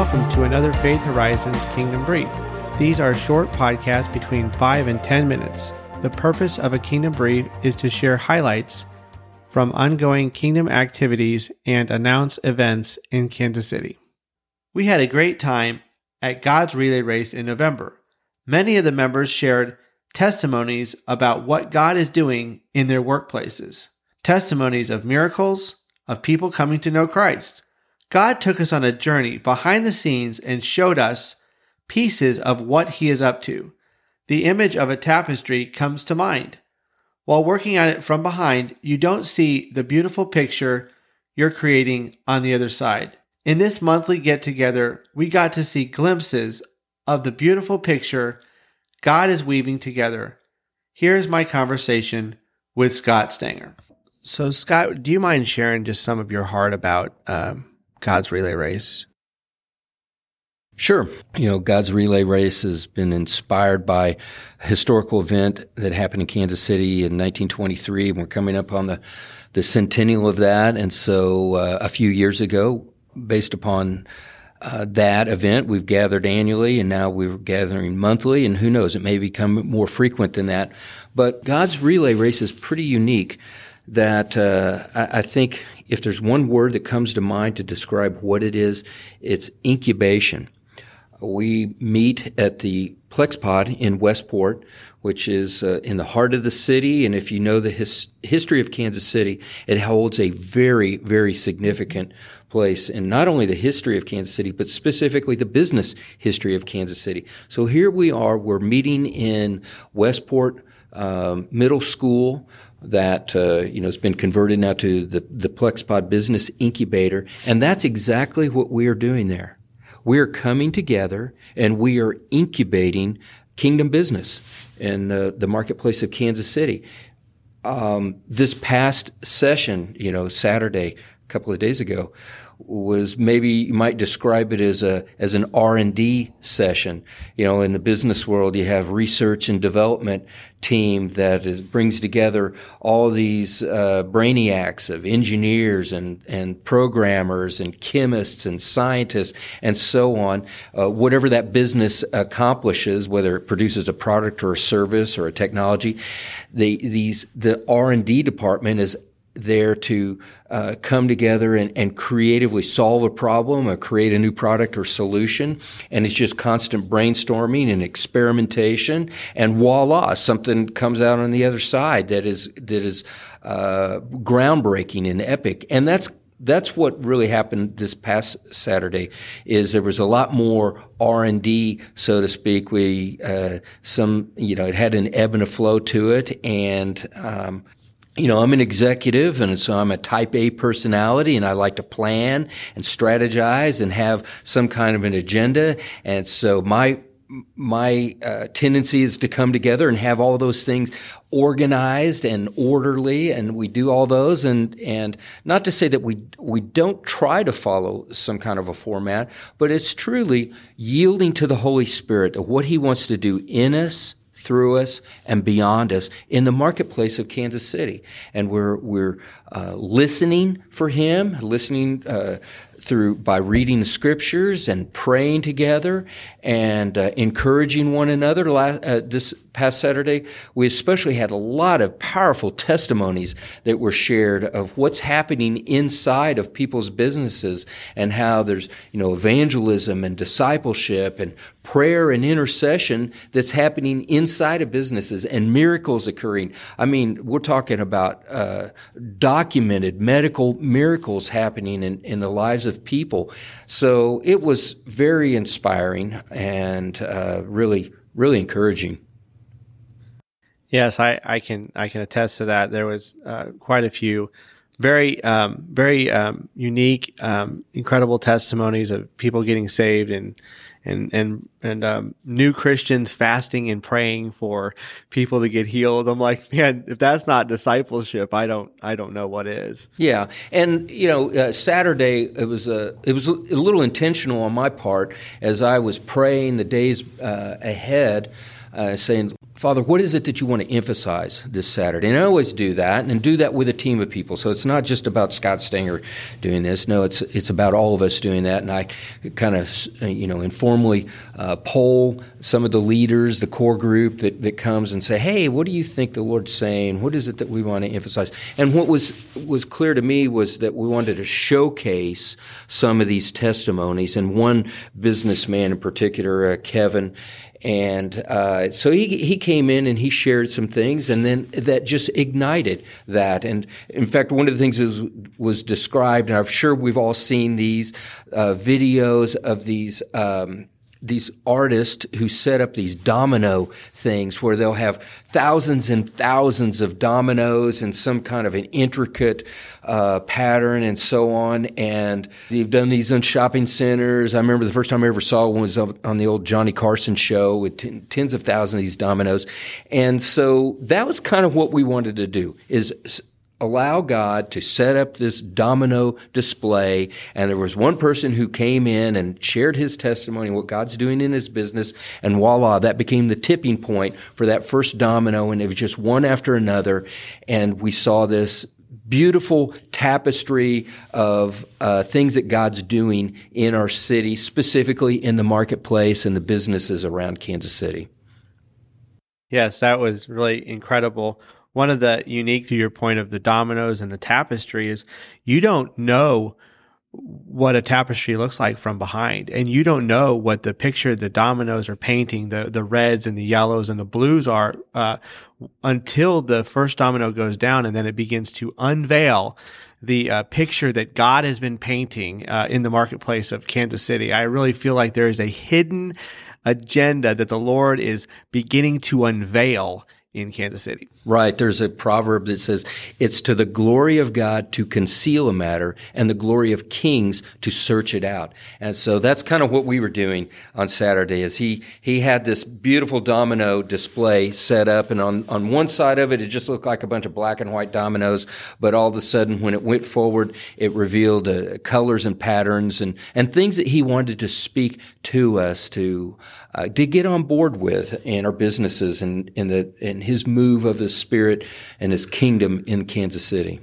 welcome to another Faith Horizons Kingdom Brief. These are short podcasts between 5 and 10 minutes. The purpose of a Kingdom Brief is to share highlights from ongoing Kingdom activities and announce events in Kansas City. We had a great time at God's Relay Race in November. Many of the members shared testimonies about what God is doing in their workplaces. Testimonies of miracles, of people coming to know Christ. God took us on a journey behind the scenes and showed us pieces of what He is up to. The image of a tapestry comes to mind. While working on it from behind, you don't see the beautiful picture you're creating on the other side. In this monthly get-together, we got to see glimpses of the beautiful picture God is weaving together. Here's my conversation with Scott Stanger. So, Scott, do you mind sharing just some of your heart about God's Relay Race? Sure. God's Relay Race has been inspired by a historical event that happened in Kansas City in 1923. We're coming up on the centennial of that. And so a few years ago, based upon that event, we've gathered annually, and now we're gathering monthly, and who knows, it may become more frequent than that. But God's Relay Race is pretty unique that I think if there's one word that comes to mind to describe what it is, it's incubation. We meet at the Plexpod in Westport, which is in the heart of the city. And if you know the history of Kansas City, it holds a very, very significant place in not only the history of Kansas City, but specifically the business history of Kansas City. So here we are, we're meeting in Westport Middle School that has been converted now to the Plexpod Business Incubator. And that's exactly what we are doing there. We are coming together and we are incubating kingdom business in the marketplace of Kansas City. This past session, Saturday, a couple of days ago, was maybe you might describe it as an R&D session. In the business world, you have research and development team that brings together all these brainiacs of engineers and programmers and chemists and scientists and so on. Whatever that business accomplishes, whether it produces a product or a service or a technology, the R&D department is there to come together and creatively solve a problem or create a new product or solution. And it's just constant brainstorming and experimentation. And voila, something comes out on the other side that is groundbreaking and epic. And that's what really happened this past Saturday. Is there was a lot more R&D, so to speak. It had an ebb and a flow to it, and I'm an executive, and so I'm a type A personality, and I like to plan and strategize and have some kind of an agenda. And so my tendency is to come together and have all those things organized and orderly, and we do all those. And not to say that we don't try to follow some kind of a format, but it's truly yielding to the Holy Spirit of what He wants to do in us, through us, and beyond us in the marketplace of Kansas City. And we're listening for Him, by reading the scriptures and praying together and encouraging one another. This past Saturday, we especially had a lot of powerful testimonies that were shared of what's happening inside of people's businesses and how there's, evangelism and discipleship and prayer and intercession that's happening inside of businesses and miracles occurring. I mean, we're talking about documented medical miracles happening in the lives of people. So it was very inspiring and really, really encouraging. Yes, I can attest to that. There was quite a few very unique, incredible testimonies of people getting saved and new Christians fasting and praying for people to get healed. I'm like, man, if that's not discipleship, I don't know what is. Yeah, and Saturday it was a little intentional on my part as I was praying the days ahead, saying, Father, what is it that you want to emphasize this Saturday? And I always do that, and do that with a team of people. So it's not just about Scott Stanger doing this. No, it's about all of us doing that. And I kind of, informally poll some of the leaders, the core group that comes and say, hey, what do you think the Lord's saying? What is it that we want to emphasize? And what was clear to me was that we wanted to showcase some of these testimonies. And one businessman in particular, Kevin, and so he came in and he shared some things, and then that just ignited that. And in fact, one of the things was described, and I'm sure we've all seen these videos of these artists who set up these domino things where they'll have thousands and thousands of dominoes in some kind of an intricate pattern and so on. And they've done these in shopping centers. I remember the first time I ever saw one was on the old Johnny Carson show with tens of thousands of these dominoes. And so that was kind of what we wanted to do, is allow God to set up this domino display. And there was one person who came in and shared his testimony, what God's doing in his business, and voila, that became the tipping point for that first domino, and it was just one after another. And we saw this beautiful tapestry of things that God's doing in our city, specifically in the marketplace and the businesses around Kansas City. Yes, that was really incredible. One of the unique, to your point of the dominoes and the tapestry, is you don't know what a tapestry looks like from behind, and you don't know what the picture the dominoes are painting, the reds and the yellows and the blues are, until the first domino goes down, and then it begins to unveil the picture that God has been painting in the marketplace of Kansas City. I really feel like there is a hidden agenda that the Lord is beginning to unveil in Kansas City. Right. There's a proverb that says, it's to the glory of God to conceal a matter and the glory of kings to search it out. And so that's kind of what we were doing on Saturday, is he had this beautiful domino display set up, and on one side of it, it just looked like a bunch of black and white dominoes, but all of a sudden when it went forward, it revealed colors and patterns and things that he wanted to speak to us to get on board with in our businesses and in his move of his Spirit and his kingdom in Kansas City.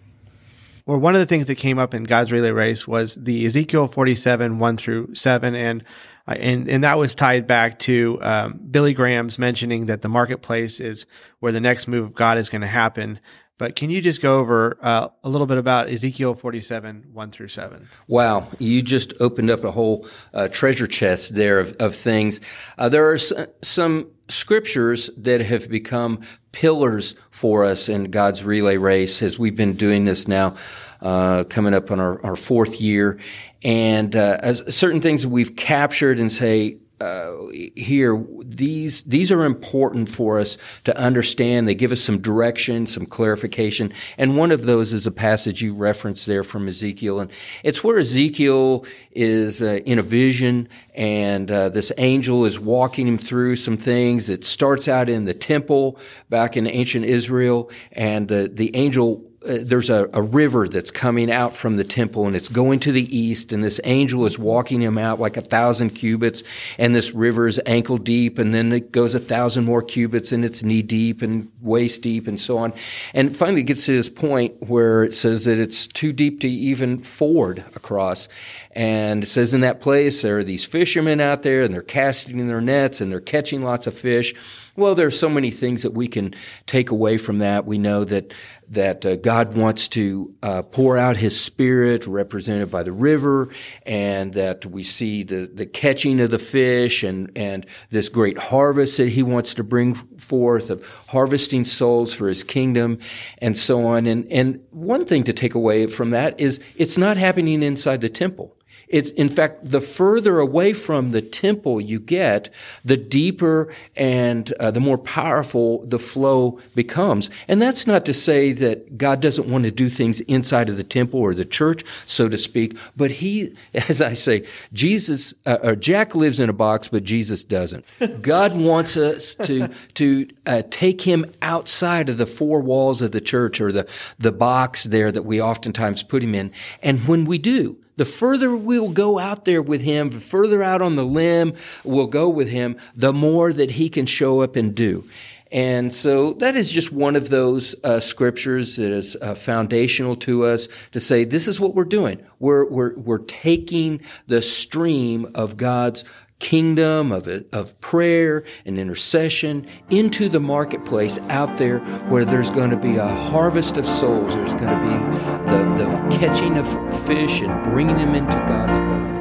Well, one of the things that came up in God's Relay Race was the Ezekiel 47, 1-7, and that was tied back to Billy Graham's mentioning that the marketplace is where the next move of God is going to happen. But can you just go over a little bit about Ezekiel 47, 1-7? Wow, you just opened up a whole treasure chest there of things. There are some scriptures that have become pillars for us in God's Relay Race as we've been doing this now, coming up on our fourth year. And as certain things that we've captured and say, here, these are important for us to understand. They give us some direction, some clarification. And one of those is a passage you referenced there from Ezekiel. And it's where Ezekiel is in a vision, and this angel is walking him through some things. It starts out in the temple back in ancient Israel, and the angel there's a river that's coming out from the temple, and it's going to the east, and this angel is walking him out like 1,000 cubits, and this river is ankle deep, and then it goes 1,000 more cubits, and it's knee deep and waist deep and so on. And finally it gets to this point where it says that it's too deep to even ford across. And it says in that place there are these fishermen out there, and they're casting their nets, and they're catching lots of fish. Well, there are so many things that we can take away from that. We know that God wants to pour out His Spirit, represented by the river, and that we see the catching of the fish and this great harvest that He wants to bring forth of harvesting souls for His kingdom, and so on. And one thing to take away from that is it's not happening inside the temple. It's, in fact, the further away from the temple you get, the deeper and the more powerful the flow becomes. And that's not to say that God doesn't want to do things inside of the temple or the church, so to speak. But He, as I say, Jesus, or Jack lives in a box, but Jesus doesn't. God wants us to take Him outside of the four walls of the church or the box there that we oftentimes put Him in. And when we do, The further we'll go out there with him, the further out on the limb we'll go with him, the more that he can show up and do. And so that is just one of those scriptures that is foundational to us to say this is what we're doing. We're taking the stream of God's kingdom of prayer and intercession into the marketplace out there where there's going to be a harvest of souls. There's going to be the catching of fish and bringing them into God's boat.